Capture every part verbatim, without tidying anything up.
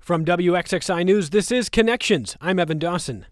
From W X X I News, this is Connections. I'm Evan Dawson.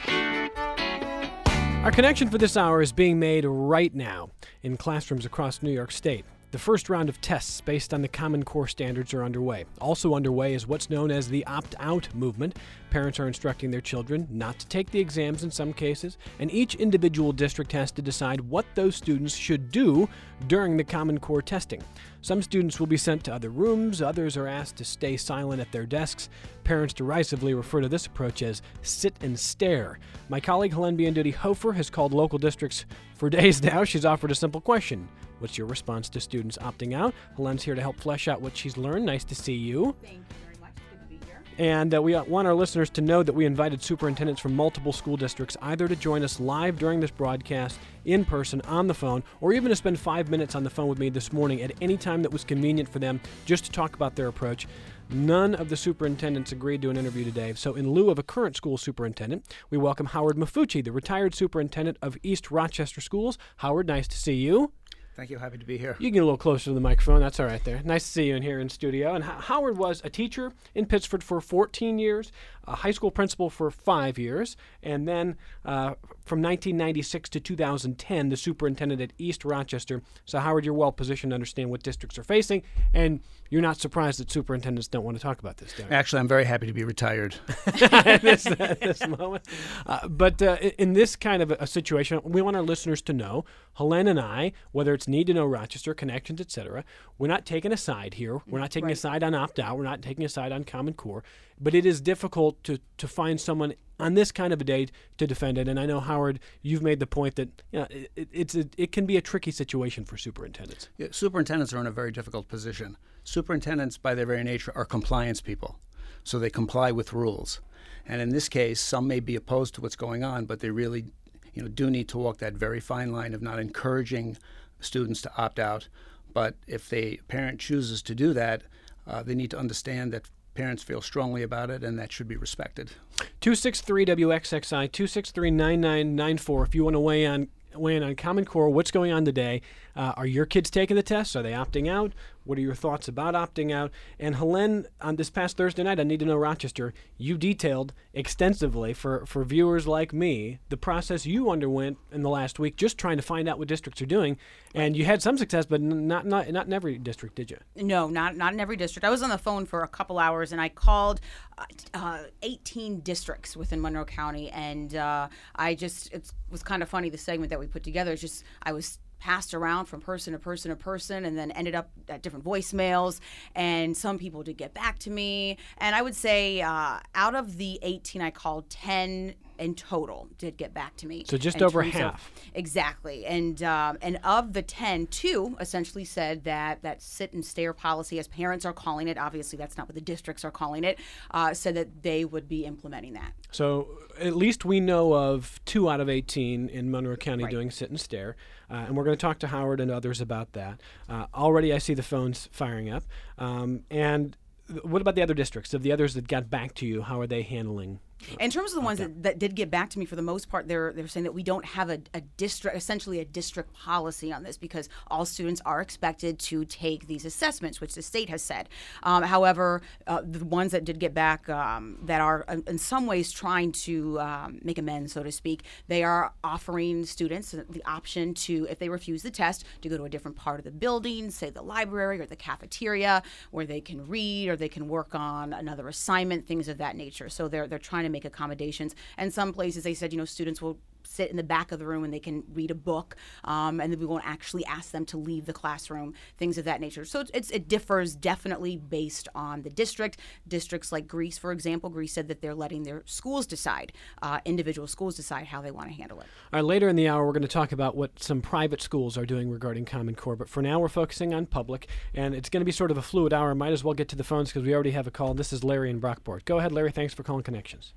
Our connection for this hour is being made right now in classrooms across New York State. The first round of tests based on the Common Core standards are underway. Also underway is what's known as the opt-out movement. Parents are instructing their children not to take the exams in some cases, and each individual district has to decide what those students should do during the Common Core testing. Some students will be sent to other rooms, others are asked to stay silent at their desks. Parents derisively refer to this approach as sit and stare. My colleague Helene Bianduti Hofer has called local districts for days now. She's offered a simple question. What's your response to students opting out? Helene's here to help flesh out what she's learned. Nice to see you. Thank you very much. It's good to be here. And uh, we want our listeners to know that we invited superintendents from multiple school districts either to join us live during this broadcast, in person, on the phone, or even to spend five minutes on the phone with me this morning at any time that was convenient for them just to talk about their approach. None of the superintendents agreed to an interview today, so in lieu of a current school superintendent, we welcome Howard Mafucci, the retired superintendent of East Rochester Schools. Howard, nice to see you. Thank you. Happy to be here. You can get a little closer to the microphone. That's all right there. Nice to see you in here in studio. And H- Howard was a teacher in Pittsford for fourteen years, a high school principal for five years, and then uh, from nineteen ninety-six to two thousand ten, the superintendent at East Rochester. So, Howard, you're well positioned to understand what districts are facing, and you're not surprised that superintendents don't want to talk about this, do you? Actually, I'm very happy to be retired. at, this, at this moment. Uh, but uh, in this kind of a situation, we want our listeners to know, Helene and I, whether it's Need to Know Rochester, Connections, et cetera, we're not taking a side here. We're not taking Right. a side on opt-out. We're not taking a side on Common Core. But it is difficult to, to find someone on this kind of a day to defend it. And I know, Howard, you've made the point that you know, it, it's a, it can be a tricky situation for superintendents. Yeah, superintendents are in a very difficult position. Superintendents, by their very nature, are compliance people, so they comply with rules. And in this case, some may be opposed to what's going on, but they really, you know, do need to walk that very fine line of not encouraging students to opt out. But if the parent chooses to do that, uh, they need to understand that parents feel strongly about it, and that should be respected. two six three W X X I, two six three, nine nine nine four. If you want to weigh on weigh in on Common Core, what's going on today? Uh, are your kids taking the test? Are they opting out? What are your thoughts about opting out? And Helene, on this past Thursday night, I Need to Know Rochester, you detailed extensively for, for viewers like me the process you underwent in the last week, just trying to find out what districts are doing. And you had some success, but not not not in every district, did you? No, not not in every district. I was on the phone for a couple hours, and I called uh, uh, eighteen districts within Monroe County, and uh, I just it was kind of funny, the segment that we put together. It's just I was passed around from person to person to person, and then ended up at different voicemails, and some people did get back to me. And I would say uh, out of the eighteen I called, ten in total did get back to me. So just in over terms of- half. Exactly. And um, and of the ten, two essentially said that that sit and stare policy, as parents are calling it, obviously that's not what the districts are calling it, uh, said that they would be implementing that. So at least we know of two out of eighteen in Monroe County Right. doing sit and stare. Uh, and we're going to talk to Howard and others about that. Uh, already I see the phones firing up. Um, and th- what about the other districts? Of the others that got back to you, how are they handling? In terms of the ones that, that did get back to me, for the most part, they're they're saying that we don't have a, a district, essentially a district policy on this, because all students are expected to take these assessments, which the state has said. Um, however, uh, the ones that did get back um, that are uh, in some ways trying to um, make amends, so to speak, they are offering students the option to, if they refuse the test, to go to a different part of the building, say the library or the cafeteria, where they can read or they can work on another assignment, things of that nature. So they're they're trying to make accommodations. And some places they said, you know, students will sit in the back of the room and they can read a book, um, and then we won't actually ask them to leave the classroom, things of that nature. So it's, it differs definitely based on the district. Districts like Greece, for example, Greece said that they're letting their schools decide, uh, individual schools decide how they want to handle it. All right, later in the hour, we're going to talk about what some private schools are doing regarding Common Core. But for now, we're focusing on public, and it's going to be sort of a fluid hour. Might as well get to the phones because we already have a call. This is Larry in Brockport. Go ahead, Larry. Thanks for calling Connections.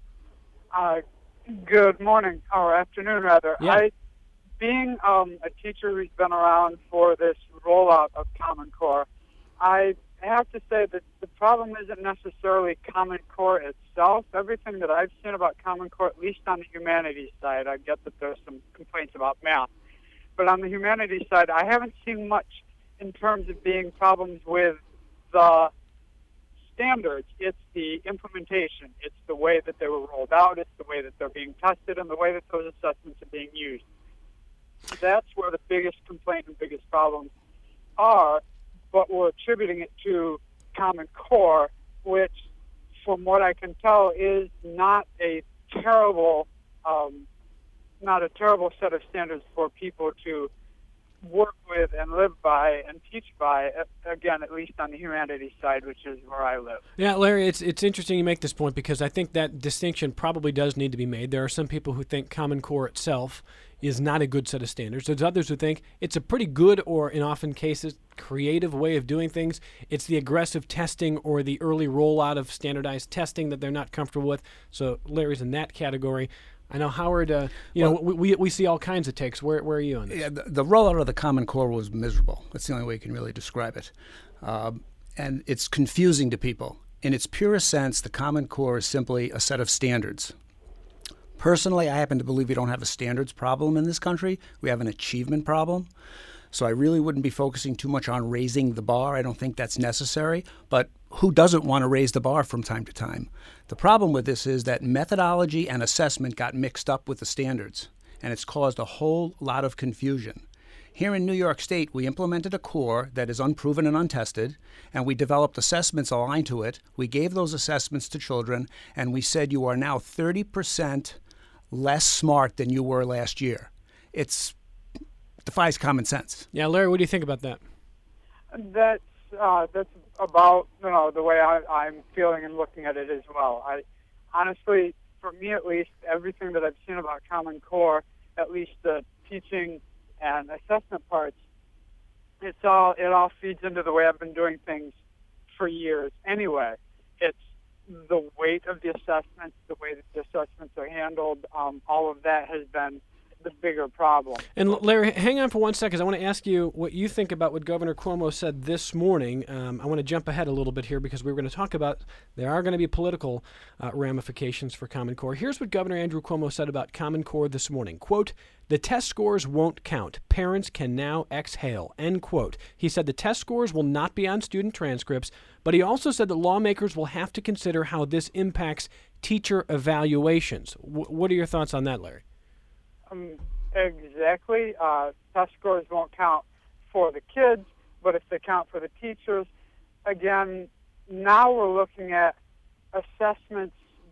Uh, good morning, or afternoon rather. Yeah. I, being um, a teacher who's been around for this rollout of Common Core, I have to say that the problem isn't necessarily Common Core itself. Everything that I've seen about Common Core, at least on the humanities side, I get that there's some complaints about math, but on the humanities side, I haven't seen much in terms of being problems with the standards. It's the implementation. It's the way that they were rolled out. It's the way that they're being tested and the way that those assessments are being used. That's where the biggest complaint and biggest problems are, but we're attributing it to Common Core, which, from what I can tell, is not a terrible, um, not a terrible set of standards for people to work with and live by and teach by, again, at least on the humanities side, which is where I live. Yeah, Larry, it's it's interesting you make this point because I think that distinction probably does need to be made. There are some people who think Common Core itself is not a good set of standards. There's others who think it's a pretty good, or in often cases, creative way of doing things. It's the aggressive testing or the early rollout of standardized testing that they're not comfortable with. So Larry's in that category. I know, Howard, uh, you well, know, we, we we see all kinds of takes. Where where are you on this? Yeah, the, the rollout of the Common Core was miserable. That's the only way you can really describe it. Um, and it's confusing to people. In its purest sense, the Common Core is simply a set of standards. Personally, I happen to believe we don't have a standards problem in this country. We have an achievement problem. So I really wouldn't be focusing too much on raising the bar. I don't think that's necessary. But who doesn't want to raise the bar from time to time? The problem with this is that methodology and assessment got mixed up with the standards, and it's caused a whole lot of confusion. Here in New York State, we implemented a core that is unproven and untested, and we developed assessments aligned to it. We gave those assessments to children, and we said you are now thirty percent less smart than you were last year. It's defies common sense. Yeah, Larry, what do you think about that? That's uh, that's about you know the way I, I'm feeling and looking at it as well. I honestly, for me at least, everything that I've seen about Common Core, at least the teaching and assessment parts, it's all it all feeds into the way I've been doing things for years. Anyway, it's the weight of the assessments, the way that the assessments are handled, um, all of that has been the bigger problem. And Larry, hang on for one second. I want to ask you what you think about what Governor Cuomo said this morning. Um, I want to jump ahead a little bit here because we were going to talk about there are going to be political uh, ramifications for Common Core. Here's what Governor Andrew Cuomo said about Common Core this morning. Quote, "The test scores won't count. Parents can now exhale." End quote. He said the test scores will not be on student transcripts, but he also said that lawmakers will have to consider how this impacts teacher evaluations. W- what are your thoughts on that, Larry? Um, exactly. Uh, test scores won't count for the kids, but if they count for the teachers, again, now we're looking at assessments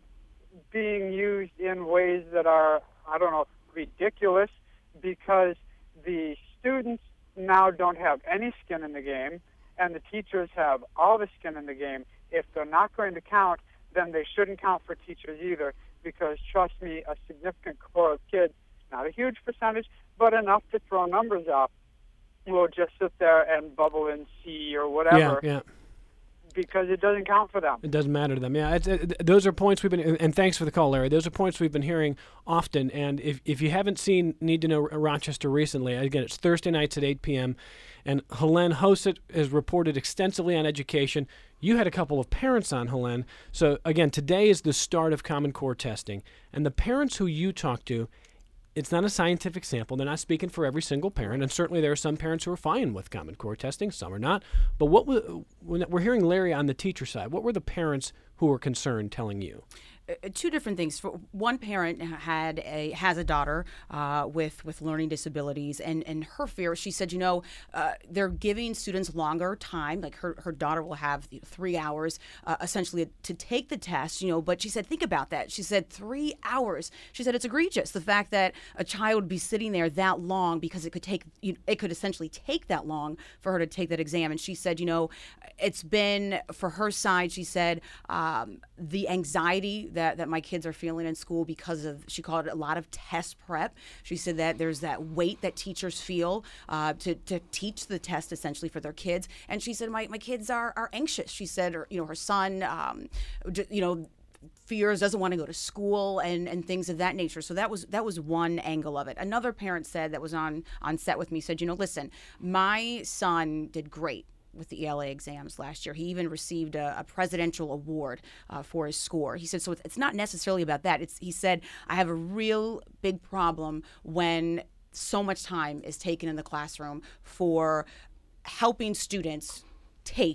being used in ways that are, I don't know, ridiculous, because the students now don't have any skin in the game, and the teachers have all the skin in the game. If they're not going to count, then they shouldn't count for teachers either, because trust me, a significant core of kids, not a huge percentage, but enough to throw numbers up, will just sit there and bubble in C or whatever. Yeah, yeah. Because it doesn't count for them. It doesn't matter to them. Yeah, it's, it, those are points we've been, and thanks for the call, Larry. Those are points we've been hearing often. And if, if you haven't seen Need to Know Rochester recently, again, it's Thursday nights at eight p.m., and Helene Hosett has reported extensively on education. You had a couple of parents on, Helene. So, again, today is the start of Common Core testing. And the parents who you talk to, it's not a scientific sample. They're not speaking for every single parent, and certainly there are some parents who are fine with Common Core testing, some are not. But what when we're hearing Larry on the teacher side, what were the parents who were concerned telling you? Uh, two different things. For one parent had a has a daughter uh, with with learning disabilities, and, and her fear, she said, you know, uh, they're giving students longer time. Like her, her daughter will have you know, three hours uh, essentially to take the test. You know, but she said, think about that. She said three hours. She said it's egregious, the fact that a child would be sitting there that long, because it could take you know, it could essentially take that long for her to take that exam. And she said, you know, it's been for her side. She said um, the anxiety that, that my kids are feeling in school because of, she called it a lot of test prep. She said that there's that weight that teachers feel uh, to, to teach the test essentially for their kids. And she said, my, my kids are, are anxious. She said, or, you know, her son, um, you know, fears, doesn't want to go to school and, and things of that nature. So that was that was one angle of it. Another parent said that was on, on set with me said, you know, listen, my son did great with the E L A exams last year. He even received a, a presidential award uh, for his score. He said, so it's, it's not necessarily about that. It's, he said, I have a real big problem when so much time is taken in the classroom for helping students take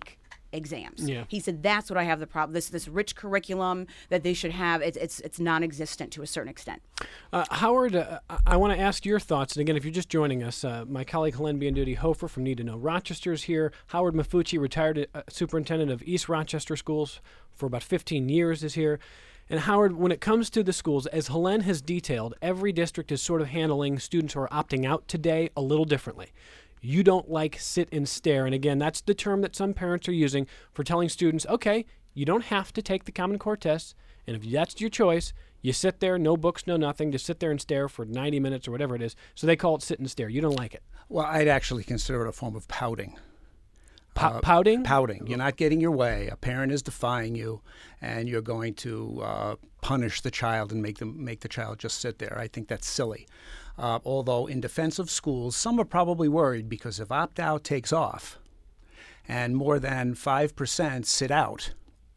exams. Yeah. He said that's what I have the problem. This this rich curriculum that they should have, it's it's, it's non-existent to a certain extent. Uh, Howard, uh, I want to ask your thoughts. And again, if you're just joining us, uh, my colleague Helene Bianduti Hofer from Need to Know Rochester is here. Howard Mafucci, retired uh, superintendent of East Rochester Schools for about fifteen years, is here. And Howard, when it comes to the schools, as Helene has detailed, every district is sort of handling students who are opting out today a little differently. You don't like sit and stare. And again, that's the term that some parents are using for telling students, okay, you don't have to take the Common Core test. And if that's your choice, you sit there, no books, no nothing, just sit there and stare for ninety minutes or whatever it is. So they call it sit and stare. You don't like it. Well, I'd actually consider it a form of pouting. P- Uh, pouting? Pouting. You're not getting your way. A parent is defying you, and you're going to uh, punish the child and make them make the child just sit there. I think that's silly. Uh, although in defense of schools, some are probably worried because if opt-out takes off and more than five percent sit out,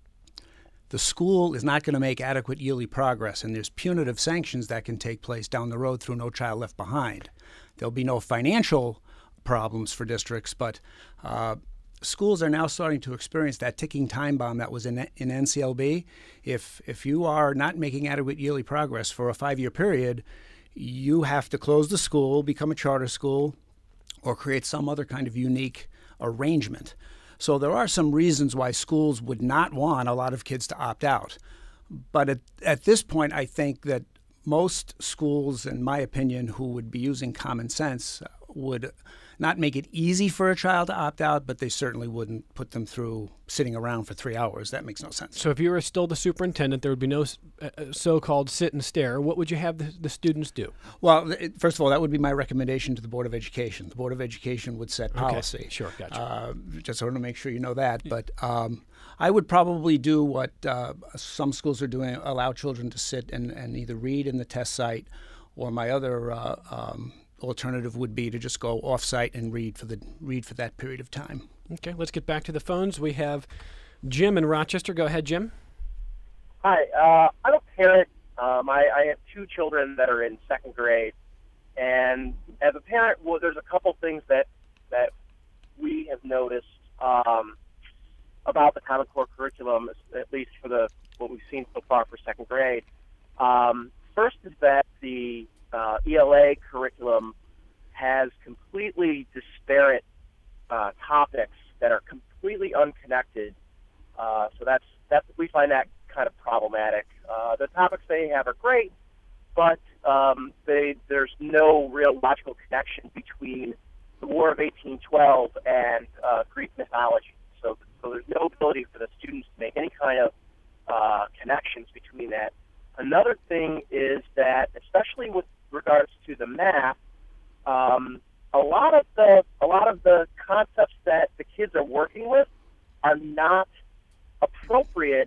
the school is not going to make adequate yearly progress, and there's punitive sanctions that can take place down the road through No Child Left Behind. There'll be no financial problems for districts, but uh, schools are now starting to experience that ticking time bomb that was in, in N C L B. If, if you are not making adequate yearly progress for a five-year period, you have to close the school, become a charter school, or create some other kind of unique arrangement. So there are some reasons why schools would not want a lot of kids to opt out. But at, at this point, I think that most schools, in my opinion, who would be using common sense would not make it easy for a child to opt out, but they certainly wouldn't put them through sitting around for three hours. That makes no sense. So if you were still the superintendent, there would be no uh, so-called sit and stare. What would you have the, the students do? Well, it, first of all, that would be my recommendation to the Board of Education. The Board of Education would set policy. Okay, sure, gotcha. Uh, just sort of make sure you know that. But um, I would probably do what uh, some schools are doing, allow children to sit and, and either read in the test site, or my other uh, um, alternative would be to just go off-site and read for the read for that period of time. Okay, let's get back to the phones. We have Jim in Rochester. Go ahead, Jim. Hi, uh, I'm a parent. Um, I, I have two children that are in second grade, and as a parent, well, there's a couple things that that we have noticed um, about the Common Core curriculum, at least for the what we've seen so far for second grade. Um, first is that the uh, E L A curriculum has completely disparate uh, topics that are completely unconnected. Uh, so that's that's we find that kind of problematic. Uh, the topics they have are great, but um, they, there's no real logical connection between the War of eighteen twelve and uh, Greek mythology. So, so there's no ability for the students to make any kind of uh, connections between that. Another thing is that, especially with regards to the math, um, a lot of the a lot of the concepts that the kids are working with are not appropriate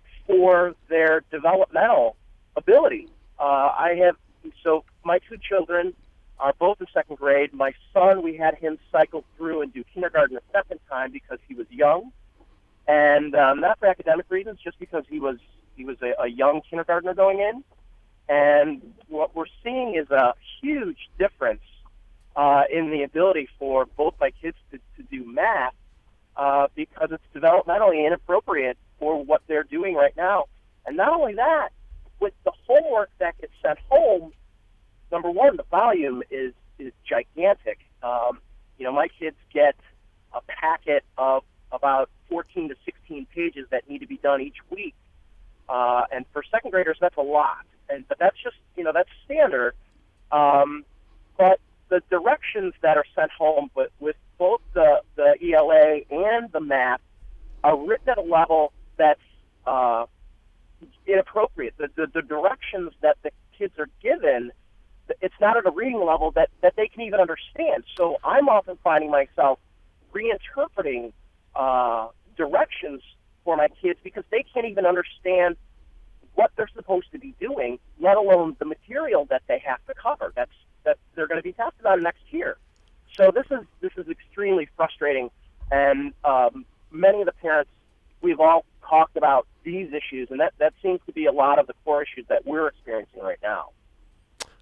for their developmental ability. Uh, I have so my two children are both in second grade. My son, we had him cycle through and do kindergarten a second time because he was young, and um, not for academic reasons, just because he was he was a, a young kindergartner going in. And what we're seeing is a huge difference uh, in the ability for both my kids to, to do math uh, because it's developmentally inappropriate for what they're doing right now. And not only that, with the homework that gets sent home, number one, the volume is, is gigantic. Um, you know, my kids get a packet of about fourteen to sixteen pages that need to be done each week. Uh, and for second graders, that's a lot. And but that's just, you know, that's standard. Um, but the directions that are sent home with, with both the, the E L A and the math are written at a level that's uh, inappropriate. The, the, the directions that the kids are given, it's not at a reading level that, that they can even understand. So I'm often finding myself reinterpreting uh, directions for my kids because they can't even understand what they're supposed to be doing, let alone the material that they have to cover. That's that they're going to be tested on next year. So this is this is extremely frustrating, and um, many of the parents, we've all talked about these issues, and that, that seems to be a lot of the core issues that we're experiencing right now.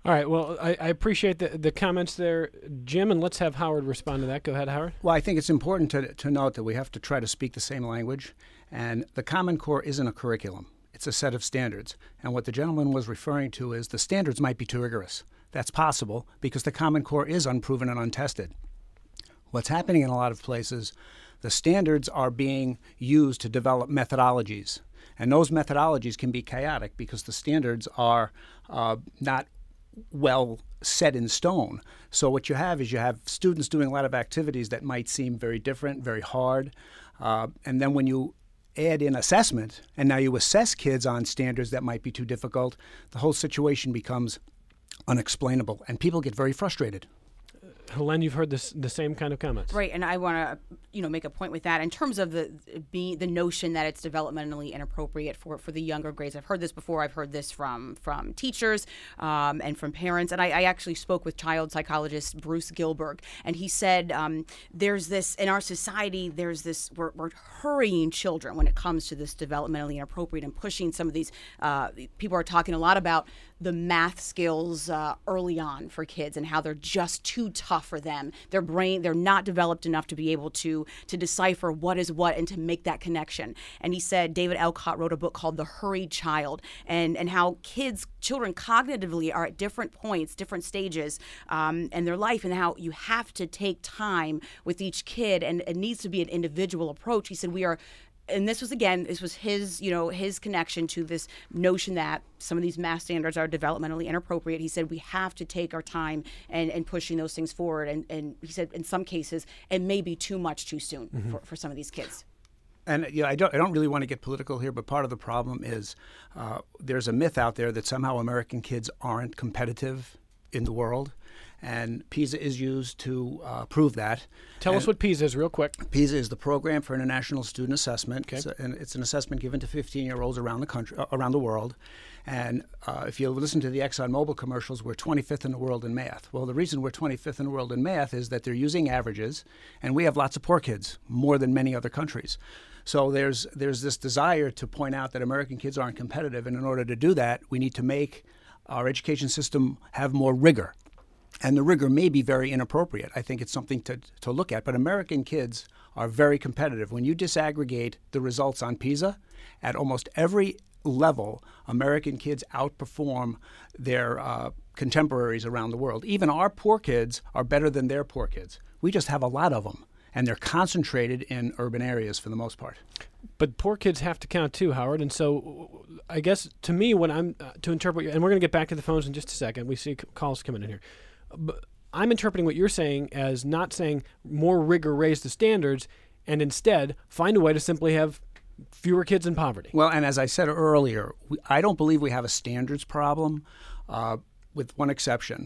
All right. Well, I, I appreciate the, the comments there, Jim, and let's have Howard respond to that. Go ahead, Howard. Well, I think it's important to, to note that we have to try to speak the same language, and the Common Core isn't a curriculum. It's a set of standards. And what the gentleman was referring to is the standards might be too rigorous. That's possible because the Common Core is unproven and untested. What's happening in a lot of places, the standards are being used to develop methodologies. And those methodologies can be chaotic because the standards are uh, not well set in stone. So what you have is you have students doing a lot of activities that might seem very different, very hard. Uh, and then when you add in assessment, and now you assess kids on standards that might be too difficult, the whole situation becomes unexplainable, and people get very frustrated. Helene, you've heard this the same kind of comments. Right, and I want to, you know, make a point with that in terms of the be the notion that it's developmentally inappropriate for, for the younger grades. I've heard this before. I've heard this from from teachers um, and from parents. And I, I actually spoke with child psychologist Bruce Gilberg, and he said um, there's this in our society. There's this we're, we're hurrying children when it comes to this developmentally inappropriate and pushing some of these. Uh, people are talking a lot about the math skills uh, early on for kids and how they're just too tough for them. Their brain, they're not developed enough to be able to to decipher what is what and to make that connection. And he said David Elcott wrote a book called The Hurried Child, and and how kids, children cognitively are at different points, different stages um, in their life, and how you have to take time with each kid, and it needs to be an individual approach. He said we are. And this was, again, this was his, you know, his connection to this notion that some of these math standards are developmentally inappropriate. He said we have to take our time and, and pushing those things forward. And, and he said in some cases it may be too much too soon mm-hmm. for, for some of these kids. And you know, I don't, I don't really want to get political here, but part of the problem is uh, there's a myth out there that somehow American kids aren't competitive in the world. And PISA is used to uh, prove that. Tell and us what PISA is real quick. PISA is the Program for International Student Assessment. Okay. It's, a, and it's an assessment given to fifteen-year-olds around the country, uh, around the world. And uh, if you listen to the ExxonMobil commercials, we're twenty-fifth in the world in math. Well, the reason we're twenty-fifth in the world in math is that they're using averages, and we have lots of poor kids, more than many other countries. So there's there's this desire to point out that American kids aren't competitive, and in order to do that, we need to make our education system have more rigor. And the rigor may be very inappropriate. I think it's something to, to look at. But American kids are very competitive. When you disaggregate the results on PISA, at almost every level, American kids outperform their uh, contemporaries around the world. Even our poor kids are better than their poor kids. We just have a lot of them, and they're concentrated in urban areas for the most part. But poor kids have to count too, Howard. And so I guess to me, when I'm uh, to interpret, and we're going to get back to the phones in just a second. We see calls coming in here. But I'm interpreting what you're saying as not saying more rigor, raise the standards, and instead find a way to simply have fewer kids in poverty. Well, and as I said earlier, we, I don't believe we have a standards problem, uh, with one exception.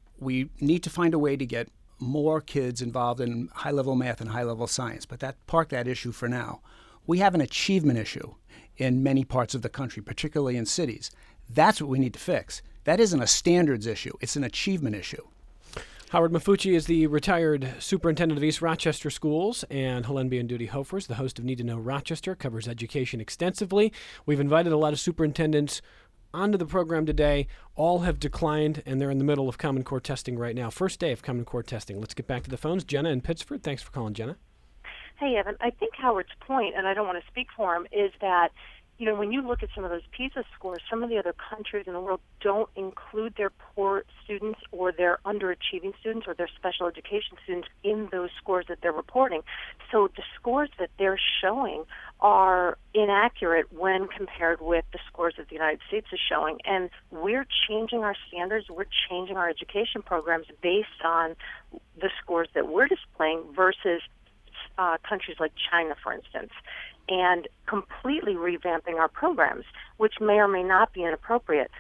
We need to find a way to get more kids involved in high-level math and high-level science, but that park that issue for now. We have an achievement issue in many parts of the country, particularly in cities. That's what we need to fix. That isn't a standards issue. It's an achievement issue. Howard Mafucci is the retired superintendent of East Rochester Schools, and Helene Bianduti-Hofer is the host of Need to Know Rochester, covers education extensively. We've invited a lot of superintendents onto the program today. All have declined, and they're in the middle of Common Core testing right now. First day of Common Core testing. Let's get back to the phones. Jenna in Pittsford. Thanks for calling, Jenna. Hey, Evan. I think Howard's point, and I don't want to speak for him, is that you know, when you look at some of those PISA scores, some of the other countries in the world don't include their poor students or their underachieving students or their special education students in those scores that they're reporting. So the scores that they're showing are inaccurate when compared with the scores that the United States is showing. And we're changing our standards, we're changing our education programs based on the scores that we're displaying versus uh, countries like China, for instance, and completely revamping our programs, which may or may not be inappropriate.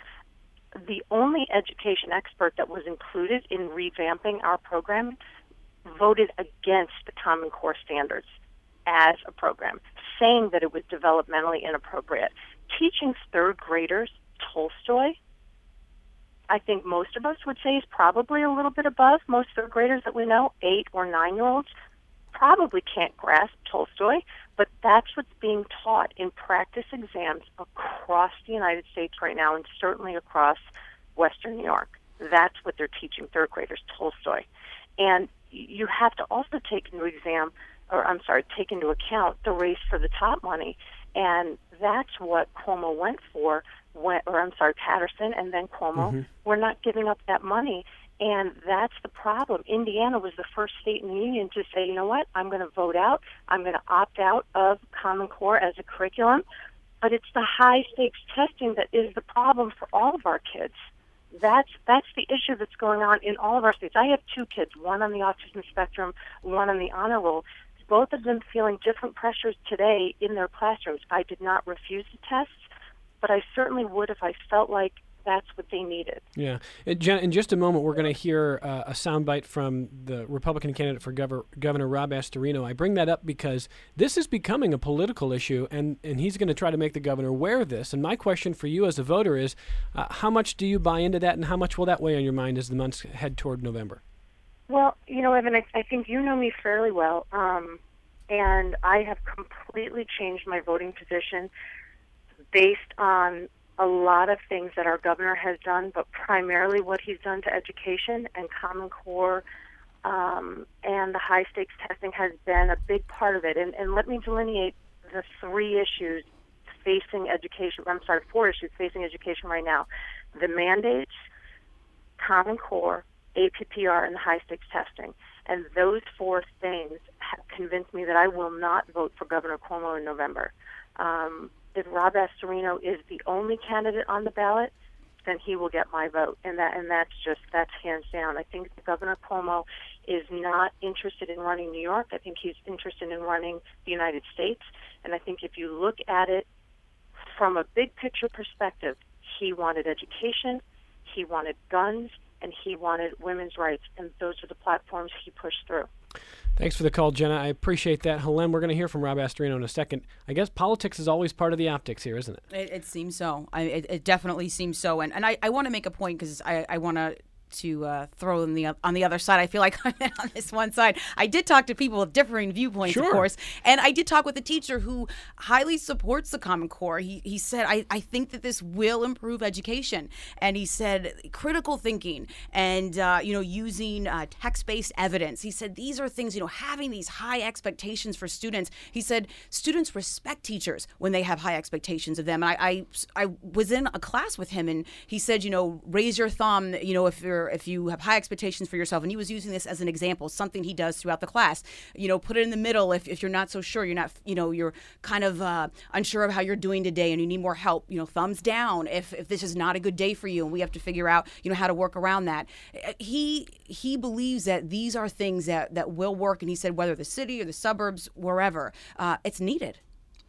The only education expert that was included in revamping our program voted against the Common Core standards as a program, saying that it was developmentally inappropriate. Teaching third graders Tolstoy, I think most of us would say is probably a little bit above. Most third graders that we know, eight or nine-year-olds, probably can't grasp Tolstoy, but that's what's being taught in practice exams across the United States right now, and certainly across Western New York. That's what they're teaching third graders, Tolstoy. And you have to also take into exam, or I'm sorry, take into account the race for the top money. And that's what Cuomo went for, when, or I'm sorry, Patterson and then Cuomo. Mm-hmm. We're not giving up that money. And that's the problem. Indiana was the first state in the union to say, you know what, I'm going to vote out. I'm going to opt out of Common Core as a curriculum. But it's the high-stakes testing that is the problem for all of our kids. That's that's the issue that's going on in all of our states. I have two kids, one on the autism spectrum, one on the honor roll. Both of them feeling different pressures today in their classrooms. I did not refuse the tests, but I certainly would if I felt like that's what they needed. Yeah. And Jen, in just a moment, we're going to hear uh, a soundbite from the Republican candidate for Gov- Governor Rob Astorino. I bring that up because this is becoming a political issue, and, and he's going to try to make the governor aware of this. And my question for you as a voter is, uh, how much do you buy into that, and how much will that weigh on your mind as the months head toward November? Well, you know, Evan, I, I think you know me fairly well, um, and I have completely changed my voting position based on a lot of things that our governor has done, but primarily what he's done to education and Common Core um, and the high-stakes testing has been a big part of it. And, and let me delineate the three issues facing education. I'm sorry, four issues facing education right now. The mandates, Common Core, A P P R, and the high-stakes testing. And those four things have convinced me that I will not vote for Governor Cuomo in November. Um, if Rob Astorino is the only candidate on the ballot, then he will get my vote, and that and that's just that's hands down. I think Governor Cuomo is not interested in running New York. I think he's interested in running the United States, and I think if you look at it from a big picture perspective, he wanted education, he wanted guns, and he wanted women's rights, and those are the platforms he pushed through. Thanks for the call, Jenna. I appreciate that. Helene, we're going to hear from Rob Astorino in a second. I guess politics is always part of the optics here, isn't it? It, it seems so. I, it, it definitely seems so. And, and I, I want to make a point because I, I want to to uh, throw in the on the other side. I feel like I'm on this one side. I did talk to people with differing viewpoints, sure. of course, and I did talk with a teacher who highly supports the Common Core. He he said, I, I think that this will improve education, and he said critical thinking and uh, you know using uh, text-based evidence. He said these are things, you know, having these high expectations for students. He said students respect teachers when they have high expectations of them. And I I, I was in a class with him, and he said, you know, raise your thumb, you know, if you're if you have high expectations for yourself, and he was using this as an example, something he does throughout the class. You know, put it in the middle if, if you're not so sure, you're not, you know, you're kind of uh, unsure of how you're doing today and you need more help. You know, thumbs down if, if this is not a good day for you, and we have to figure out, you know, how to work around that. He he believes that these are things that, that will work, and he said whether the city or the suburbs, wherever, uh, it's needed.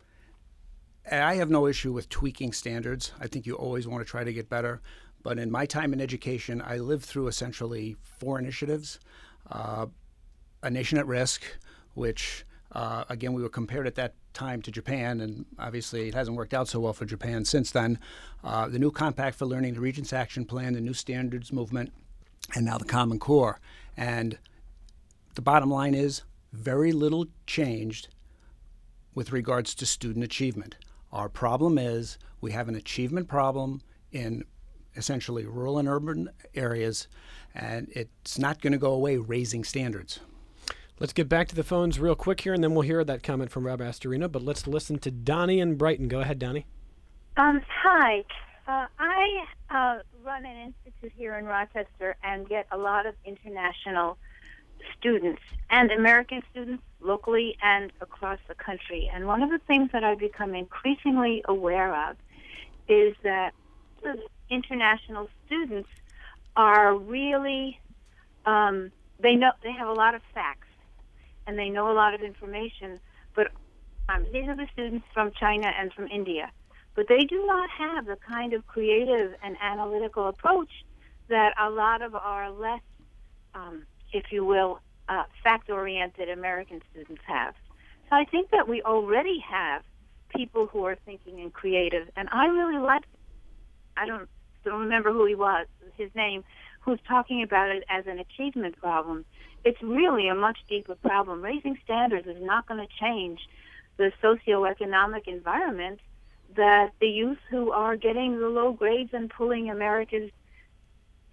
I have no issue with tweaking standards. I think you always want to try to get better. But in my time in education, I lived through essentially four initiatives. Uh, A Nation at Risk, which, uh, again, we were compared at that time to Japan, and obviously it hasn't worked out so well for Japan since then. Uh, the new Compact for Learning, the Regents Action Plan, the New Standards Movement, and now the Common Core. And the bottom line is very little changed with regards to student achievement. Our problem is we have an achievement problem in essentially rural and urban areas, and it's not going to go away raising standards. Let's get back to the phones real quick here, and then we'll hear that comment from Rob Astorino, but let's listen to Donnie in Brighton. Go ahead, Donnie. Um, hi. Uh, I uh, run an institute here in Rochester and get a lot of international students and American students locally and across the country. And one of the things that I've become increasingly aware of is that the international students are really, um, they know they have a lot of facts and they know a lot of information, but um, these are the students from China and from India. But they do not have the kind of creative and analytical approach that a lot of our less, um, if you will, uh, fact-oriented American students have. So I think that we already have people who are thinking and creative, and I really like, I don't, don't remember who he was, his name, who's talking about it as an achievement problem. It's really a much deeper problem. Raising standards is not going to change the socioeconomic environment that the youth who are getting the low grades and pulling America's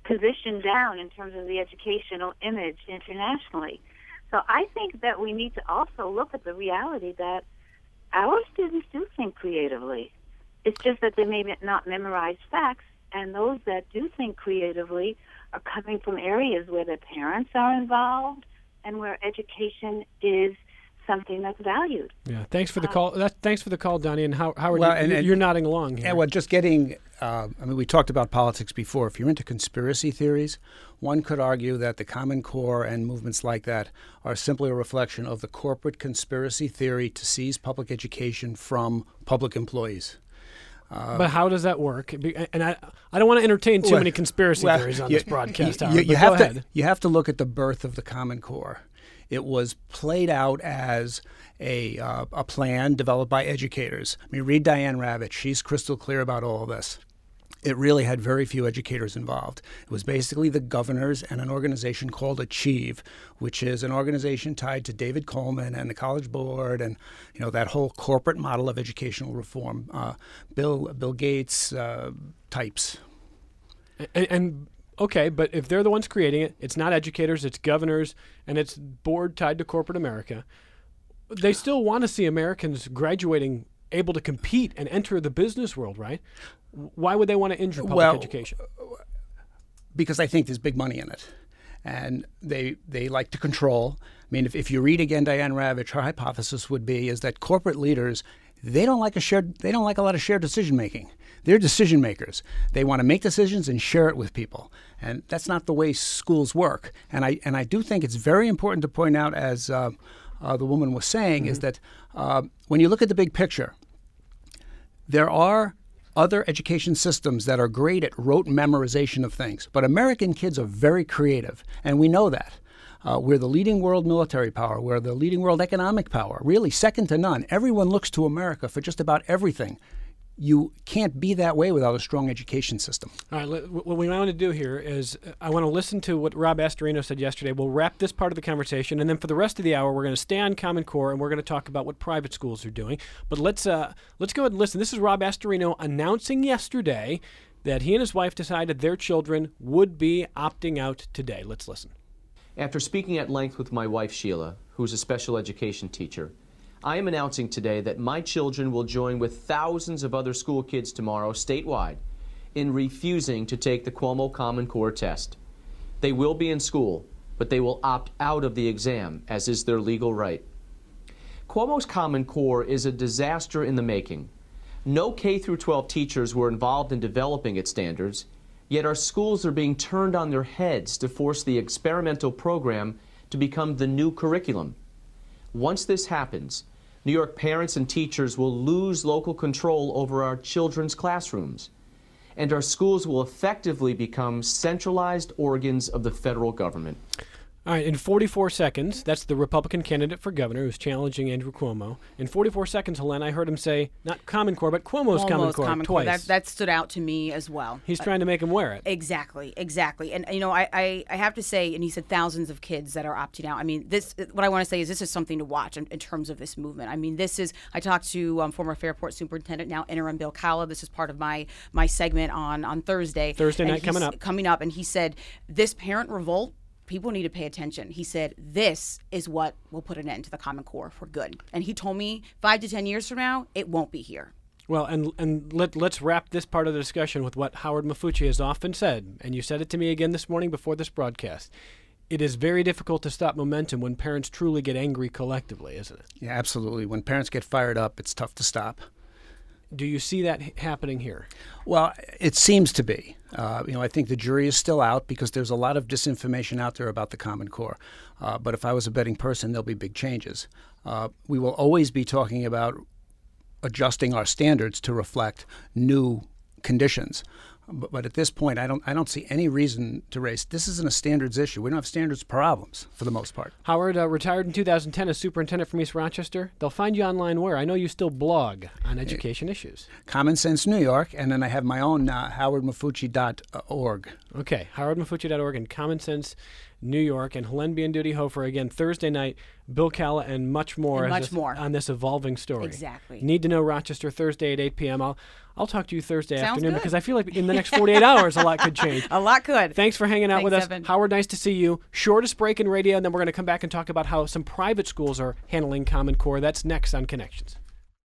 positioned down in terms of the educational image internationally. So I think that we need to also look at the reality that our students do think creatively. It's just that they may not memorize facts, and those that do think creatively are coming from areas where their parents are involved and where education is something that's valued. Yeah, thanks for the call. That, thanks for the call, Donnie. And how, Howard, Well, you, and- and- you're nodding along here. Yeah, well, just getting, uh, I mean, we talked about politics before. If you're into conspiracy theories, one could argue that the Common Core and movements like that are simply a reflection of the corporate conspiracy theory to seize public education from public employees. But how does that work? Be- And I, I don't want to entertain too Well, many conspiracy well, theories on you- this broadcast, you, Howard, you but have go to, ahead. You have to look at the birth of the Common Core. It was played out as a uh, a plan developed by educators. I mean, read Diane Ravitch. She's crystal clear about all of this. It really had very few educators involved. It was basically the governors and an organization called Achieve, which is an organization tied to David Coleman and the College Board, and you know that whole corporate model of educational reform. Uh, Bill Bill Gates uh, types. And, and okay, but if they're the ones creating it, it's not educators, it's governors, and it's board tied to corporate America. They still want to see Americans graduating able to compete and enter the business world, right? Why would they want to injure public Well, education? Because I think there's big money in it. And they they like to control. I mean, if, if you read again Diane Ravitch, her hypothesis would be is that corporate leaders, they don't like a shared they don't like a lot of shared decision making. They're decision makers. They want to make decisions and share it with people. And that's not the way schools work. And I and I do think it's very important to point out, as uh, uh, the woman was saying, mm-hmm. is that uh, when you look at the big picture, there are other education systems that are great at rote memorization of things. But American kids are very creative, and we know that. Uh, we're the leading world military power. We're the leading world economic power, really second to none. Everyone looks to America for just about everything. You can't be that way without a strong education system. All right, let- what we want to do here is uh, I want to listen to what Rob Astorino said yesterday. We'll wrap this part of the conversation, and then for the rest of the hour, we're going to stay on Common Core, and we're going to talk about what private schools are doing. But let's uh, let's go ahead and listen. This is Rob Astorino announcing yesterday that he and his wife decided their children would be opting out today. Let's listen. After speaking at length with my wife, Sheila, who's a special education teacher, I am announcing today that my children will join with thousands of other school kids tomorrow statewide in refusing to take the Cuomo Common Core test. They will be in school, but they will opt out of the exam, as is their legal right. Cuomo's Common Core is a disaster in the making. No K through twelve teachers were involved in developing its standards, yet our schools are being turned on their heads to force the experimental program to become the new curriculum. Once this happens, New York parents and teachers will lose local control over our children's classrooms, and our schools will effectively become centralized organs of the federal government. All right, in forty-four seconds, that's the Republican candidate for governor who's challenging Andrew Cuomo. In forty-four seconds, Helene, I heard him say, not Common Core, but Cuomo's, Cuomo's Common Core Common twice. Core. That, that stood out to me as well. He's trying to make him wear it. Exactly, exactly. And, you know, I, I, I have to say, and he said thousands of kids that are opting out. I mean, this. What I want to say is this is something to watch in, in terms of this movement. I mean, this is, I talked to um, former Fairport Superintendent, now interim Bill Calla. This is part of my my segment on, on Thursday. Thursday And night coming he's- up. Coming up, and he said, this parent revolt, people need to pay attention. He said, this is what will put an end to the Common Core for good. And he told me five to ten years from now, it won't be here. Well, and and let, let's wrap this part of the discussion with what Howard Mafucci has often said, and you said it to me again this morning before this broadcast. It is very difficult to stop momentum when parents truly get angry collectively, isn't it? Yeah, absolutely. When parents get fired up, it's tough to stop. Do you see that h- happening here? Well, it seems to be. Uh, you know, I think the jury is still out because there's a lot of disinformation out there about the Common Core. Uh, but if I was a betting person, there'll be big changes. Uh, we will always be talking about adjusting our standards to reflect new conditions. But, but at this point, I don't I don't see any reason to raise. This isn't a standards issue. We don't have standards problems for the most part. Howard uh, retired in two thousand ten as superintendent from East Rochester. They'll find you online where? I know you still blog on education issues. Common Sense New York, and then I have my own uh, howard mafucci dot org. Okay, howard mafucci dot org and Common Sense New York. And Helene Bianduti Hofer, again, Thursday night, Bill Calla, and much more, And as much this- more. on this evolving story. Exactly. Need to Know Rochester, Thursday at eight p.m. I'll, I'll talk to you Thursday Sounds afternoon good. because I feel like in the next forty-eight hours, a lot could change. A lot could. Thanks for hanging out Thanks, with us. Evan. Howard, nice to see you. Shortest break in radio, and then we're going to come back and talk about how some private schools are handling Common Core. That's next on Connections.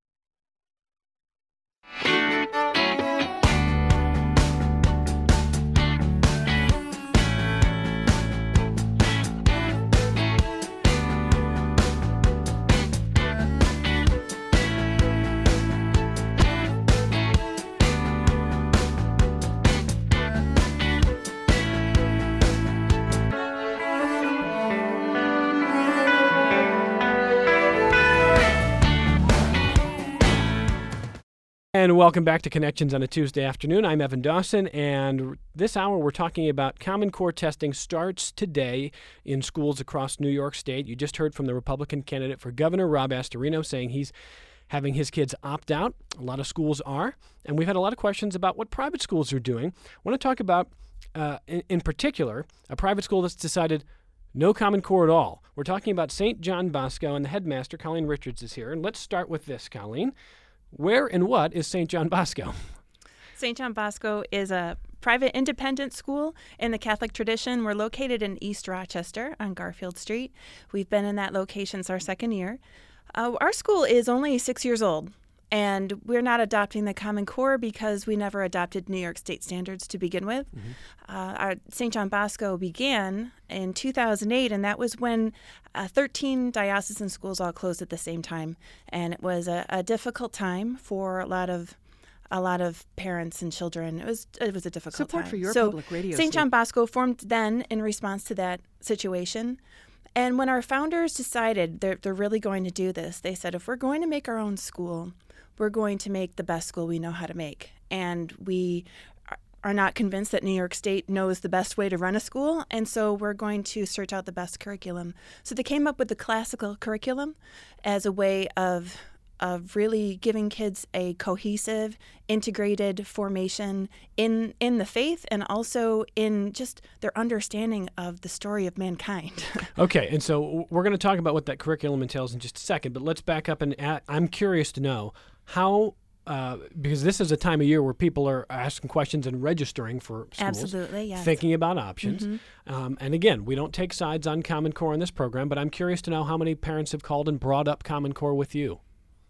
And welcome back to Connections on a Tuesday afternoon. I'm Evan Dawson, and this hour we're talking about Common Core testing starts today in schools across New York State. You just heard from the Republican candidate for governor, Rob Astorino, saying he's having his kids opt out. A lot of schools are, and we've had a lot of questions about what private schools are doing. I want to talk about, uh, in, in particular, a private school that's decided no Common Core at all. We're talking about Saint John Bosco, and the headmaster, Colleen Richards, is here. And let's start with this, Colleen. Where and what is Saint John Bosco? Saint John Bosco is a private independent school in the Catholic tradition. We're located in East Rochester on Garfield Street. We've been in that location since our second year. Uh, our school is only six years old, and we're not adopting the Common Core because we never adopted New York State standards to begin with. Mm-hmm. Uh, our Saint John Bosco began in two thousand eight, and that was when uh, thirteen diocesan schools all closed at the same time, and it was a, a difficult time for a lot of a lot of parents and children. It was it was a difficult Support time. for your so public radio. Saint John Bosco formed then in response to that situation. And when our founders decided they're, they're really going to do this, they said, if we're going to make our own school, we're going to make the best school we know how to make. And we are not convinced that New York State knows the best way to run a school, and so we're going to search out the best curriculum. So they came up with the classical curriculum as a way of of really giving kids a cohesive, integrated formation in in the faith and also in just their understanding of the story of mankind. Okay, and so we're going to talk about what that curriculum entails in just a second, but let's back up and add, I'm curious to know how, uh, because this is a time of year where people are asking questions and registering for schools. Absolutely, yes. Thinking about options. Mm-hmm. Um, and again, we don't take sides on Common Core in this program, but I'm curious to know how many parents have called and brought up Common Core with you.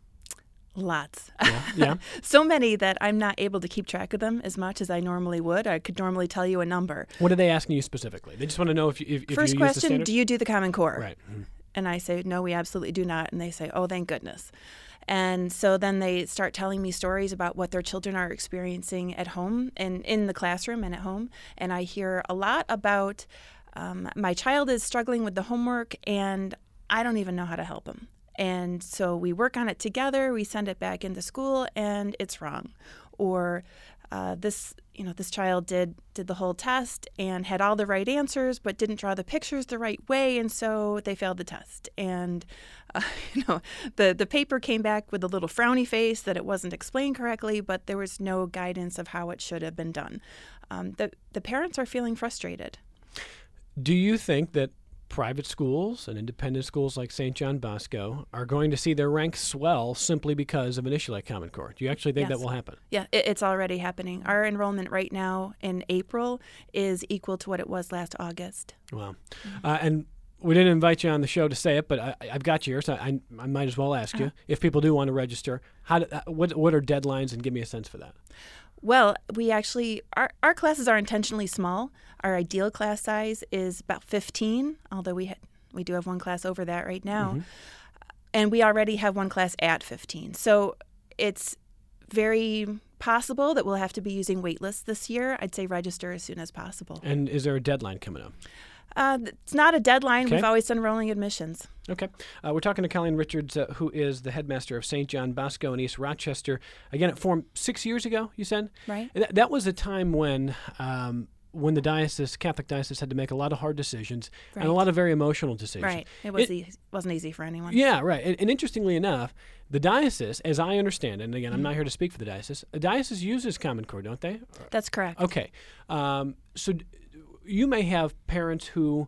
Lots. Yeah. yeah. So many that I'm not able to keep track of them as much as I normally would. I could normally tell you a number. What are they asking you specifically? They just want to know if you if, if First you question, use the standard? do you do the Common Core? Right. Mm-hmm. And I say, no, we absolutely do not. And they say, oh, thank goodness. And so then they start telling me stories about what their children are experiencing at home and in the classroom and at home. And I hear a lot about um, my child is struggling with the homework and I don't even know how to help him. And so we work on it together, we send it back into school, and it's wrong. Or uh, this, you know, this child did did the whole test and had all the right answers, but didn't draw the pictures the right way, and so they failed the test. And uh, you know, the the paper came back with a little frowny face that it wasn't explained correctly, but there was no guidance of how it should have been done. Um, the the parents are feeling frustrated. Do you think that private schools and independent schools like Saint John Bosco are going to see their ranks swell simply because of an issue like Common Core? Do you actually think Yes. that will happen? Yeah, it, it's already happening. Our enrollment right now in April is equal to what it was last August. Wow. Uh, and we didn't invite you on the show to say it, but I, I've got you here, so I, I might as well ask you. Uh-huh. If people do want to register, how do, uh, what, what are deadlines, and give me a sense for that? Well, we actually, our, our classes are intentionally small. Our ideal class size is about fifteen, although we ha- we do have one class over that right now. Mm-hmm. And we already have one class at fifteen. So it's very possible that we'll have to be using wait lists this year. I'd say register as soon as possible. And is there a deadline coming up? Uh, it's not a deadline. Okay. We've always done rolling admissions. Okay. Uh, we're talking to Colleen Richards, uh, who is the headmaster of Saint John Bosco in East Rochester. Again, it formed six years ago, you said? Right. Th- that was a time when um, when the diocese, Catholic diocese, had to make a lot of hard decisions and a Right. lot of very emotional decisions. Right. It, was It- e- wasn't easy for anyone. Yeah, right. And, and interestingly enough, the diocese, as I understand, and again, I'm Mm-hmm. not here to speak for the diocese, the diocese uses Common Core, don't they? That's correct. Okay. Um, so d- you may have parents who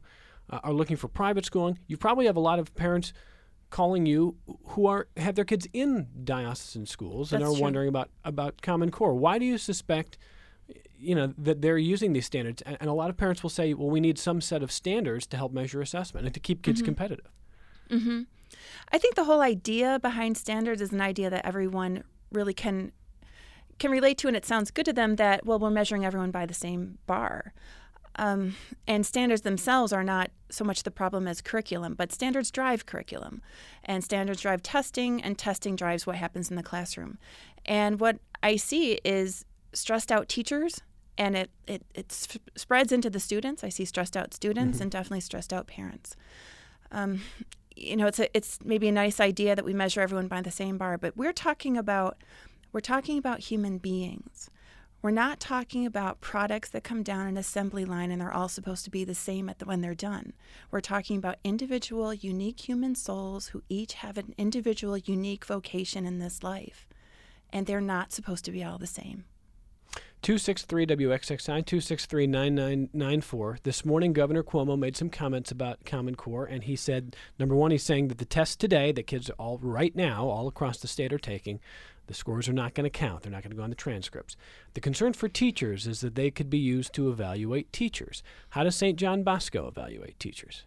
uh, are looking for private schooling. You probably have a lot of parents calling you who are have their kids in diocesan schools and That's are true. wondering about, about Common Core. Why do you suspect, you know, that they're using these standards? And, and a lot of parents will say, well, we need some set of standards to help measure assessment and to keep kids Mm-hmm. competitive. Mm-hmm. I think the whole idea behind standards is an idea that everyone really can can relate to, and it sounds good to them that, well, we're measuring everyone by the same bar. Um, and standards themselves are not so much the problem as curriculum, but standards drive curriculum, and standards drive testing, and testing drives what happens in the classroom. And what I see is stressed out teachers, and it, it, it sp- spreads into the students. I see stressed out students Mm-hmm. and definitely stressed out parents. Um, you know, it's a, it's maybe a nice idea that we measure everyone by the same bar, but we're talking about we're talking about human beings. We're not talking about products that come down an assembly line and they're all supposed to be the same at the, when they're done. We're talking about individual, unique human souls who each have an individual, unique vocation in this life, and they're not supposed to be all the same. two six three W X X I, two six three, nine nine nine four. This morning, Governor Cuomo made some comments about Common Core, and he said, number one, he's saying that the tests today that kids all right now all across the state are taking, the scores are not going to count. They're not going to go on the transcripts. The concern for teachers is that they could be used to evaluate teachers. How does Saint John Bosco evaluate teachers?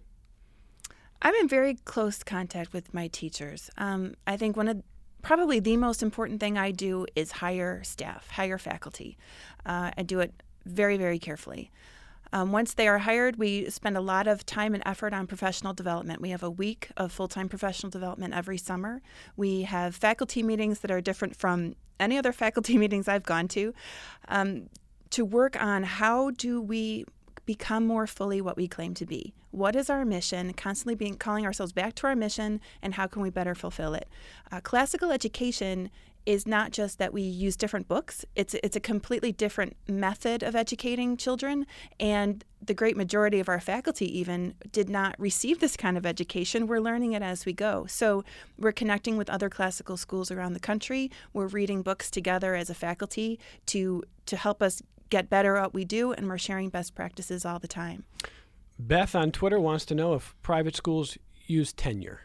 I'm in very close contact with my teachers. Um, I think one of probably the most important thing I do is hire staff, hire faculty. Uh, I do it very, very carefully. Um, once they are hired, we spend a lot of time and effort on professional development. We have a week of full-time professional development every summer. We have faculty meetings that are different from any other faculty meetings I've gone to, um, to work on how do we become more fully what we claim to be. What is our mission? Constantly being calling ourselves back to our mission, and how can we better fulfill it? Uh, classical education is not just that we use different books. It's it's a completely different method of educating children, and the great majority of our faculty even did not receive this kind of education. We're learning it as we go. So we're connecting with other classical schools around the country. We're reading books together as a faculty to to help us get better at what we do, and we're sharing best practices all the time. Beth on Twitter wants to know if private schools use tenure.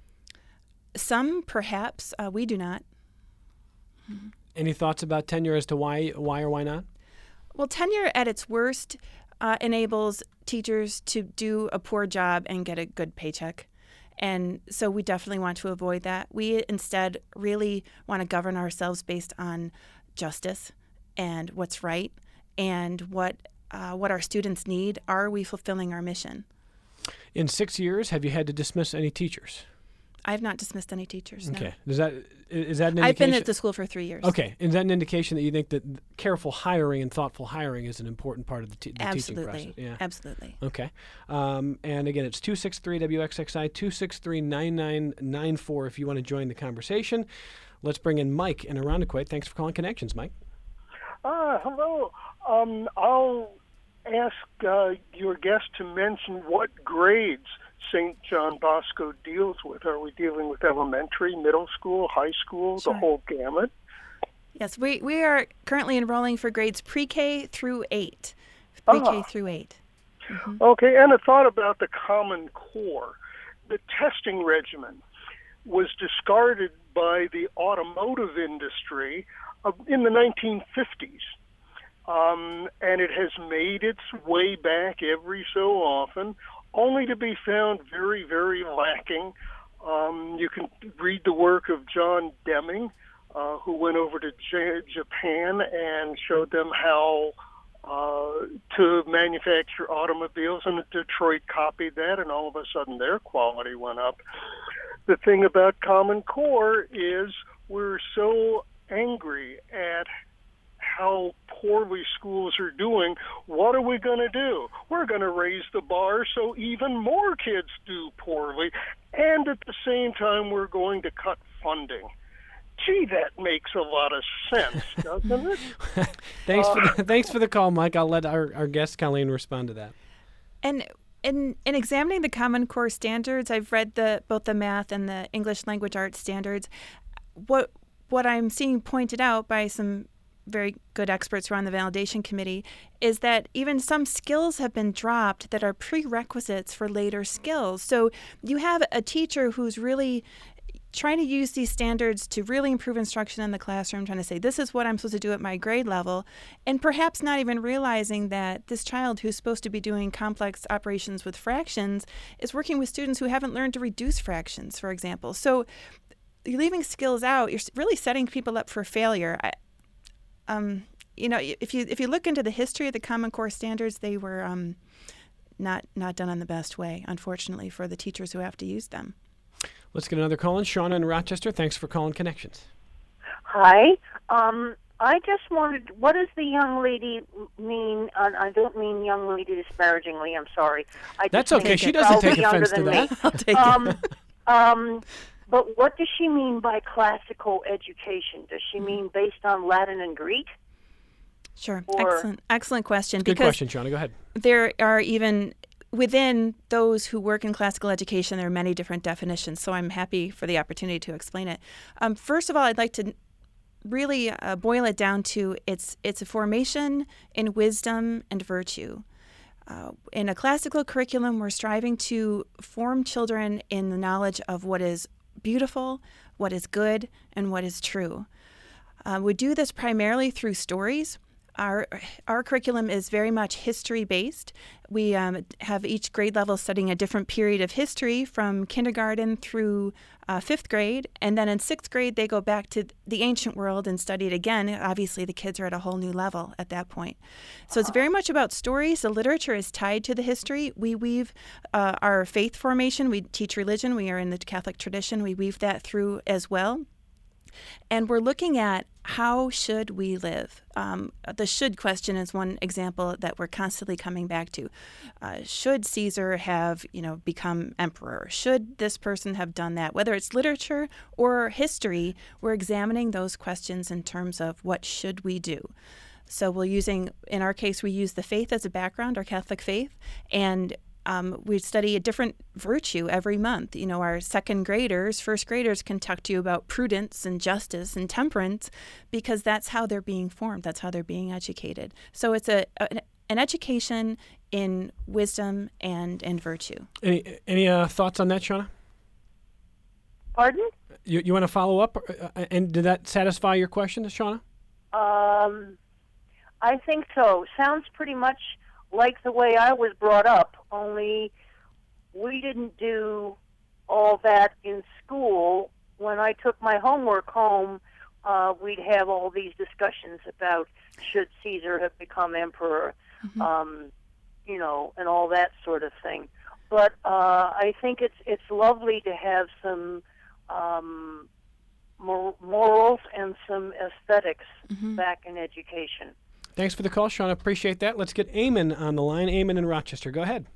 Some, perhaps. Uh, we do not. Any thoughts about tenure as to why, why or why not? Well, tenure at its worst uh, enables teachers to do a poor job and get a good paycheck. And so we definitely want to avoid that. We instead really want to govern ourselves based on justice and what's right and what uh, what our students need. Are we fulfilling our mission? In six years, have you had to dismiss any teachers? I have not dismissed any teachers. No. Okay. Does that is that an indication? I've been at the school for three years. Okay. Is that an indication that you think that careful hiring and thoughtful hiring is an important part of the, te- the teaching process? Absolutely. Yeah. Absolutely. Okay. Um, and again, it's two six three W X X I, two six three, nine nine nine four if you want to join the conversation. Let's bring in Mike in Irondequoit. Thanks for calling Connections, Mike. Uh, hello. Um, I'll ask uh, your guest to mention what grades Saint John Bosco deals with. Are we dealing with elementary, middle school, high school, Sure. the whole gamut? Yes, we, we are currently enrolling for grades pre-K through eight. Pre-K Ah. through eight. Mm-hmm. Okay, and a thought about the Common Core. The testing regimen was discarded by the automotive industry uh, in the nineteen fifties. Um, and it has made its way back every so often, only to be found very, very lacking. Um, you can read the work of John Deming, uh, who went over to J- Japan and showed them how uh, to manufacture automobiles, and Detroit copied that, and all of a sudden their quality went up. The thing about Common Core is we're so angry at how poorly schools are doing. What are we going to do? We're going to raise the bar so even more kids do poorly, and at the same time we're going to cut funding. Gee, that makes a lot of sense, doesn't it? thanks Uh, for the, thanks for the call, Mike. I'll let our, our guest Colleen respond to that. And in in examining the Common Core standards, I've read the both the math and the English language arts standards. What what I'm seeing pointed out by some very good experts who are on the validation committee, is that even some skills have been dropped that are prerequisites for later skills. So you have a teacher who's really trying to use these standards to really improve instruction in the classroom, trying to say, this is what I'm supposed to do at my grade level, and perhaps not even realizing that this child who's supposed to be doing complex operations with fractions is working with students who haven't learned to reduce fractions, for example. So you're leaving skills out. You're really setting people up for failure. I, um, you know, if you if you look into the history of the Common Core standards, they were um, not not done in the best way, unfortunately, for the teachers who have to use them. Let's get another call in. Shauna in Rochester, thanks for calling Connections. Hi. Um, I just wanted, what does the young lady mean? Uh, I don't mean young lady disparagingly, I'm sorry. I That's just okay. She doesn't take offense to that. I'll take um, it. um, but what does she mean by classical education? Does she mean based on Latin and Greek? Sure. Or, excellent, excellent question. Good because question, Shauna. Go ahead. There are even, within those who work in classical education, there are many different definitions, so I'm happy for the opportunity to explain it. Um, first of all, I'd like to really uh, boil it down to it's, it's a formation in wisdom and virtue. Uh, in a classical curriculum, we're striving to form children in the knowledge of what is beautiful, what is good, and what is true. Uh, we do this primarily through stories. Our our curriculum is very much history-based. We um, have each grade level studying a different period of history from kindergarten through uh, fifth grade, and then in sixth grade they go back to the ancient world and study it again. Obviously, the kids are at a whole new level at that point. So it's very much about stories. The literature is tied to the history. We weave uh, our faith formation. We teach religion. We are in the Catholic tradition. We weave that through as well. And we're looking at how should we live? Um, the should question is one example that we're constantly coming back to. Uh, should Caesar have, you know, become emperor? Should this person have done that? Whether it's literature or history, we're examining those questions in terms of what should we do. So we're using, in our case, we use the faith as a background, our Catholic faith, and Um, we study a different virtue every month. You know, our second graders, first graders can talk to you about prudence and justice and temperance because that's how they're being formed. That's how they're being educated. So it's a, a an education in wisdom and, and virtue. Any any uh, thoughts on that, Shauna? Pardon? You you want to follow up? Uh, and did that satisfy your question, Shauna? Um, I think so. Sounds pretty much like the way I was brought up, only we didn't do all that in school. When I took my homework home, uh, we'd have all these discussions about should Caesar have become emperor, mm-hmm. um, you know, and all that sort of thing. But uh, I think it's it's lovely to have some um, mor- morals and some aesthetics mm-hmm. back in education. Thanks for the call, Sean. I appreciate that. Let's get Eamon on the line. Eamon in Rochester. Go ahead.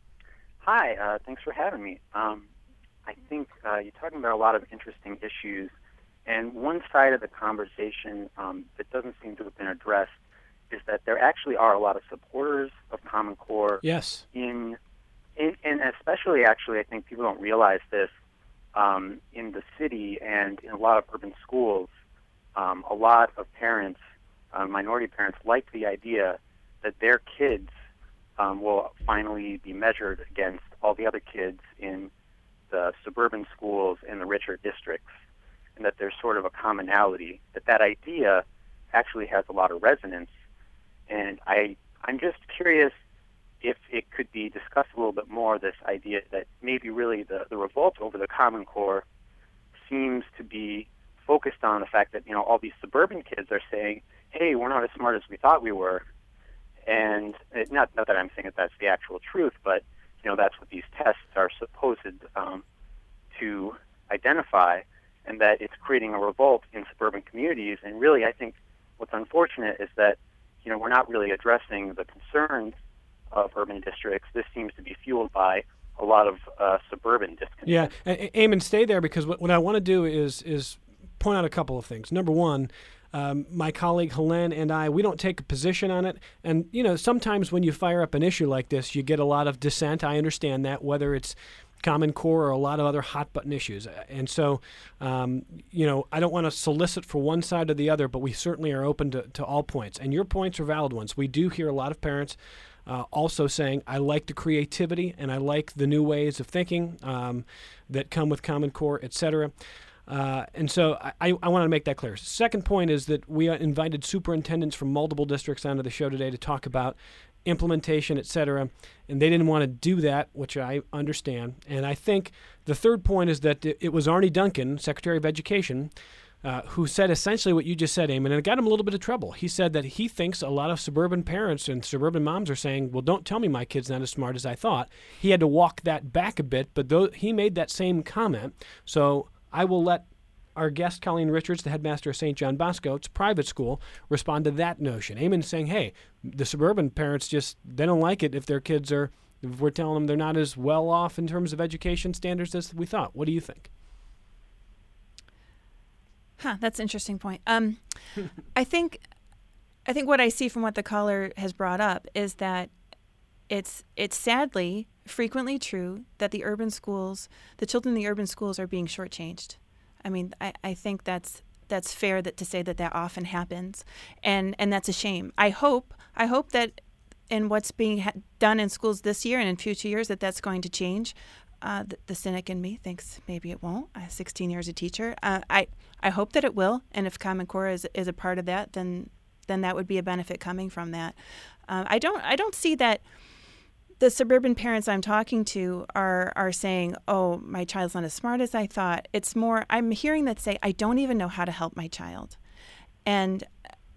Hi. Uh, thanks for having me. Um, I think uh, you're talking about a lot of interesting issues, and one side of the conversation um, that doesn't seem to have been addressed is that there actually are a lot of supporters of Common Core. Yes. In, in and especially, actually, I think people don't realize this, um, in the city and in a lot of urban schools, um, a lot of parents, Uh, minority parents, like the idea that their kids um, will finally be measured against all the other kids in the suburban schools in the richer districts, and that there's sort of a commonality, that that idea actually has a lot of resonance. And I, I'm just curious if it could be discussed a little bit more, this idea that maybe really the, the revolt over the Common Core seems to be focused on the fact that, you know, all these suburban kids are saying, hey, we're not as smart as we thought we were. And it, not, not that I'm saying that that's the actual truth, but, you know, that's what these tests are supposed um, to identify, and that it's creating a revolt in suburban communities. And really, I think what's unfortunate is that, you know, we're not really addressing the concerns of urban districts. This seems to be fueled by a lot of uh, suburban discontent. Yeah, a- Eamon, stay there, because what, what I want to do is is point out a couple of things. Number one, Um, my colleague Helen and I, we don't take a position on it. And, you know, sometimes when you fire up an issue like this, you get a lot of dissent. I understand that, whether it's Common Core or a lot of other hot-button issues. And so, um, you know, I don't want to solicit for one side or the other, but we certainly are open to, to all points. And your points are valid ones. We do hear a lot of parents uh, also saying, I like the creativity and I like the new ways of thinking um, that come with Common Core, et cetera. Uh, and so I, I want to make that clear. Second point is that we invited superintendents from multiple districts onto the show today to talk about implementation, et cetera, and they didn't want to do that, which I understand. And I think the third point is that it was Arne Duncan, Secretary of Education, uh, who said essentially what you just said, Eamon, and it got him a little bit of trouble. He said that he thinks a lot of suburban parents and suburban moms are saying, well, don't tell me my kid's not as smart as I thought. He had to walk that back a bit, but though he made that same comment. So I will let our guest, Colleen Richards, the headmaster of Saint John Bosco, it's a private school, respond to that notion. Eamon's saying, hey, the suburban parents just, they don't like it if their kids are, if we're telling them they're not as well off in terms of education standards as we thought. What do you think? Huh, that's an interesting point. Um, I think, I think what I see from what the caller has brought up is that it's it's sadly frequently true that the urban schools, the children in the urban schools are being shortchanged. I mean, I, I think that's that's fair that to say that that often happens, and and that's a shame. I hope I hope that in what's being ha- done in schools this year and in future years that that's going to change. Uh, the, the cynic in me thinks maybe it won't. I have sixteen years as a teacher. Uh, I I hope that it will, and if Common Core is is a part of that, then then that would be a benefit coming from that. Uh, I don't I don't see that. The suburban parents I'm talking to are are saying, oh, my child's not as smart as I thought. It's more, I'm hearing that say, I don't even know how to help my child. And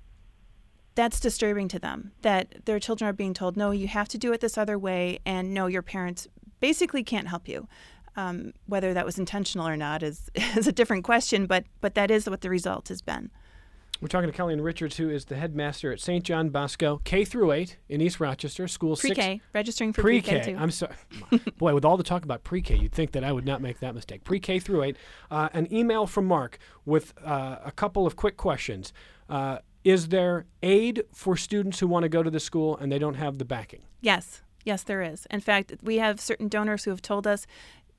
that's disturbing to them, that their children are being told, no, you have to do it this other way, and no, your parents basically can't help you. Um, whether that was intentional or not is, is a different question, but but that is what the result has been. We're talking to Colleen Richards, who is the headmaster at Saint John Bosco, K through eight in East Rochester, school pre-K, six. Pre-K, registering for pre-K. pre-K, too. I'm sorry. Boy, with all the talk about pre-K, you'd think that I would not make that mistake. Pre-K through eight. Uh, an email from Mark with uh, a couple of quick questions. Uh, is there aid for students who want to go to the school and they don't have the backing? Yes. Yes, there is. In fact, we have certain donors who have told us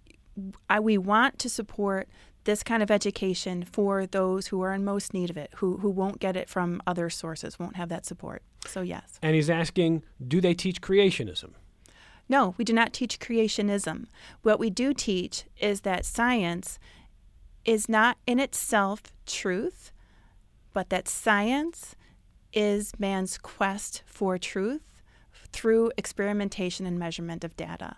I, we want to support this kind of education for those who are in most need of it, who who won't get it from other sources, won't have that support. So yes. And he's asking, do they teach creationism? No, we do not teach creationism. What we do teach is that science is not in itself truth, but that science is man's quest for truth through experimentation and measurement of data.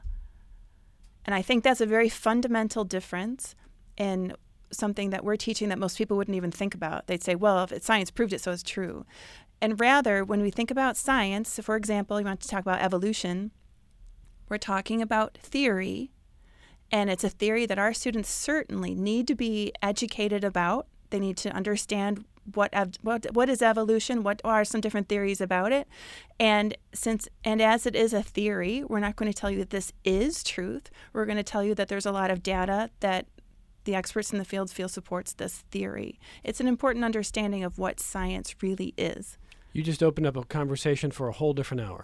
And I think that's a very fundamental difference in something that we're teaching that most people wouldn't even think about. They'd say, well, if it's science proved it, so it's true. And rather, when we think about science, so for example, you want to talk about evolution, we're talking about theory, and it's a theory that our students certainly need to be educated about. They need to understand what ev- what what is evolution, what are some different theories about it. And since and as it is a theory, we're not going to tell you that this is truth. We're going to tell you that there's a lot of data that the experts in the field feel supports this theory. It's an important understanding of what science really is. You just opened up a conversation for a whole different hour.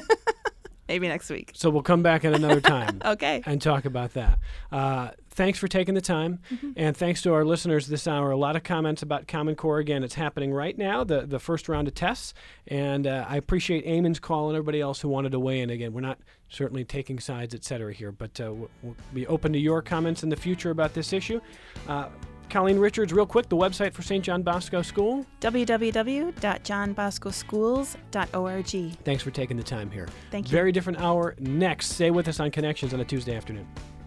Maybe next week. So we'll come back at another time okay. and talk about that. Uh, thanks for taking the time. Mm-hmm. And thanks to our listeners this hour. A lot of comments about Common Core. Again, it's happening right now, the, the first round of tests. And uh, I appreciate Eamon's call and everybody else who wanted to weigh in. Again, we're not certainly taking sides, et cetera here, but uh, we'll be open to your comments in the future about this issue. Uh, Colleen Richards, real quick, the website for Saint John Bosco School? w w w dot john bosco schools dot org. Thanks for taking the time here. Thank you. Very different hour next. Stay with us on Connections on a Tuesday afternoon.